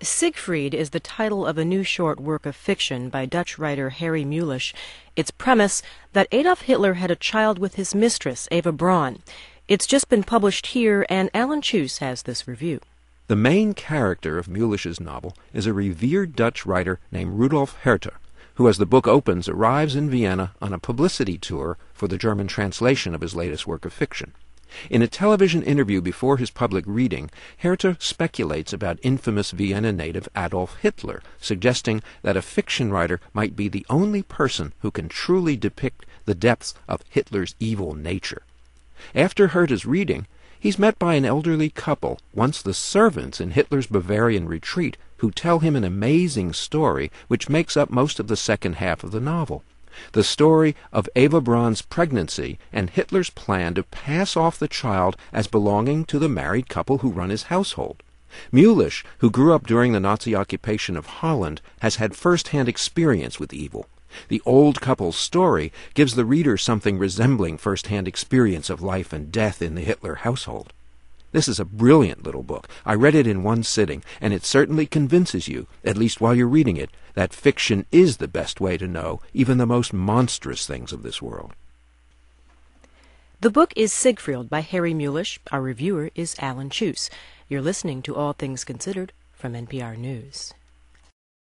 Siegfried is the title of a new short work of fiction by Dutch writer Harry Mulisch. Its premise, that Adolf Hitler had a child with his mistress, Eva Braun. It's just been published here, and Alan Chus has this review. The main character of Mulisch's novel is a revered Dutch writer named Rudolf Herter, who, as the book opens, arrives in Vienna on a publicity tour for the German translation of his latest work of fiction. In a television interview before his public reading, Herter speculates about infamous Vienna native Adolf Hitler, suggesting that a fiction writer might be the only person who can truly depict the depths of Hitler's evil nature. After Herter's reading, he's met by an elderly couple, once the servants in Hitler's Bavarian retreat, who tell him an amazing story which makes up most of the second half of the novel. The story of Eva Braun's pregnancy and Hitler's plan to pass off the child as belonging to the married couple who run his household. Mulisch, who grew up during the Nazi occupation of Holland, has had first-hand experience with evil. The old couple's story gives the reader something resembling first-hand experience of life and death in the Hitler household. This is a brilliant little book. I read it in one sitting, and it certainly convinces you, at least while you're reading it, that fiction is the best way to know even the most monstrous things of this world. The book is Siegfried by Harry Mulisch. Our reviewer is Alan Chus. You're listening to All Things Considered from NPR News.